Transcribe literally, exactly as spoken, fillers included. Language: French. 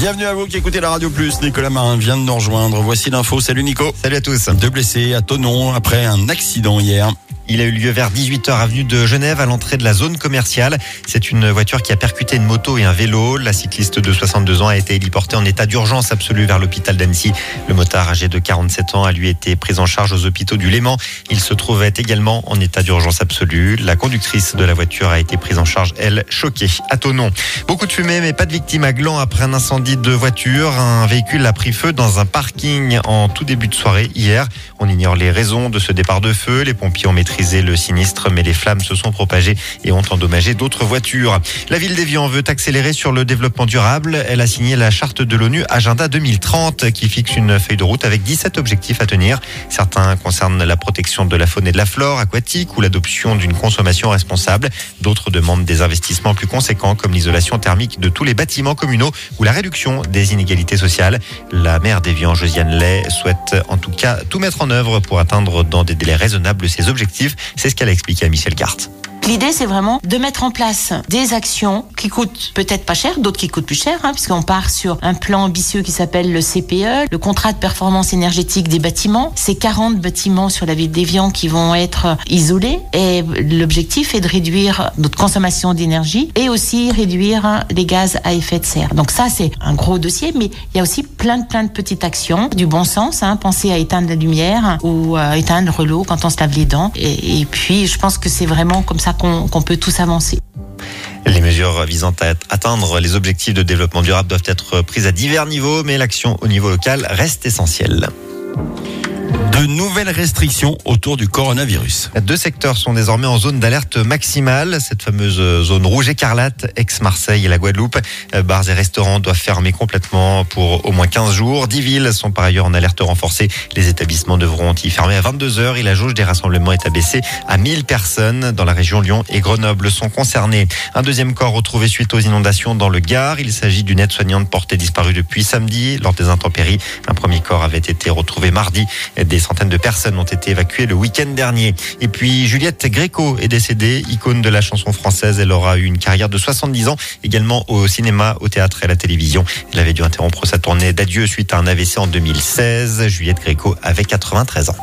Bienvenue à vous qui écoutez la Radio Plus. Nicolas Marin vient de nous rejoindre. Voici l'info. Salut Nico. Salut à tous. Deux blessés à Thonon après un accident hier. Il a eu lieu vers dix-huit heures avenue de Genève à l'entrée de la zone commerciale. C'est une voiture qui a percuté une moto et un vélo. La cycliste de soixante-deux ans a été héliportée en état d'urgence absolue vers l'hôpital d'Annecy. Le motard âgé de quarante-sept ans a lui été pris en charge aux hôpitaux du Léman. Il se trouvait également en état d'urgence absolue. La conductrice de la voiture a été prise en charge, elle, choquée à Thonon. Beaucoup de fumée mais pas de victimes à Gland après un incendie de voiture. Un véhicule a pris feu dans un parking en tout début de soirée hier. On ignore les raisons de ce départ de feu. Les pompiers ont maîtrisé le sinistre, mais les flammes se sont propagées et ont endommagé d'autres voitures. La ville d'Évian veut accélérer sur le développement durable. Elle a signé la charte de l'ONU Agenda deux mille trente qui fixe une feuille de route avec dix-sept objectifs à tenir. Certains concernent la protection de la faune et de la flore aquatique ou l'adoption d'une consommation responsable. D'autres demandent des investissements plus conséquents comme l'isolation thermique de tous les bâtiments communaux ou la réduction des inégalités sociales. La maire d'Évian, Josiane Lay, souhaite en tout cas tout mettre en œuvre pour atteindre dans des délais raisonnables ces objectifs. C'est ce qu'elle a expliqué à Michel Carte. L'idée, c'est vraiment de mettre en place des actions qui coûtent peut-être pas cher, d'autres qui coûtent plus cher, hein, puisqu'on part sur un plan ambitieux qui s'appelle le C P E, le contrat de performance énergétique des bâtiments. C'est quarante bâtiments sur la ville d'Évian qui vont être isolés et l'objectif est de réduire notre consommation d'énergie et aussi réduire les gaz à effet de serre. Donc ça, c'est un gros dossier, mais il y a aussi plein de plein de petites actions, du bon sens, hein, penser à éteindre la lumière ou à éteindre l'eau quand on se lave les dents. Et, et puis, je pense que c'est vraiment comme ça Qu'on, qu'on peut tous avancer. Les mesures visant à atteindre les objectifs de développement durable doivent être prises à divers niveaux, mais l'action au niveau local reste essentielle. De nouvelles restrictions autour du coronavirus. Deux secteurs sont désormais en zone d'alerte maximale. Cette fameuse zone rouge écarlate, ex-Marseille et la Guadeloupe. Bars et restaurants doivent fermer complètement pour au moins quinze jours. Dix villes sont par ailleurs en alerte renforcée. Les établissements devront y fermer à vingt-deux heures et la jauge des rassemblements est abaissée à mille personnes. Dans la région, Lyon et Grenoble sont concernés. Un deuxième corps retrouvé suite aux inondations dans le Gard. Il s'agit d'une aide-soignante portée disparue depuis samedi lors des intempéries. Un premier corps avait été retrouvé mardi. Des centaines de personnes ont été évacuées le week-end dernier. Et puis Juliette Gréco est décédée, icône de la chanson française. Elle aura eu une carrière de soixante-dix ans, également au cinéma, au théâtre et à la télévision. Elle avait dû interrompre sa tournée d'adieu suite à un A V C en deux mille seize. Juliette Gréco avait quatre-vingt-treize ans.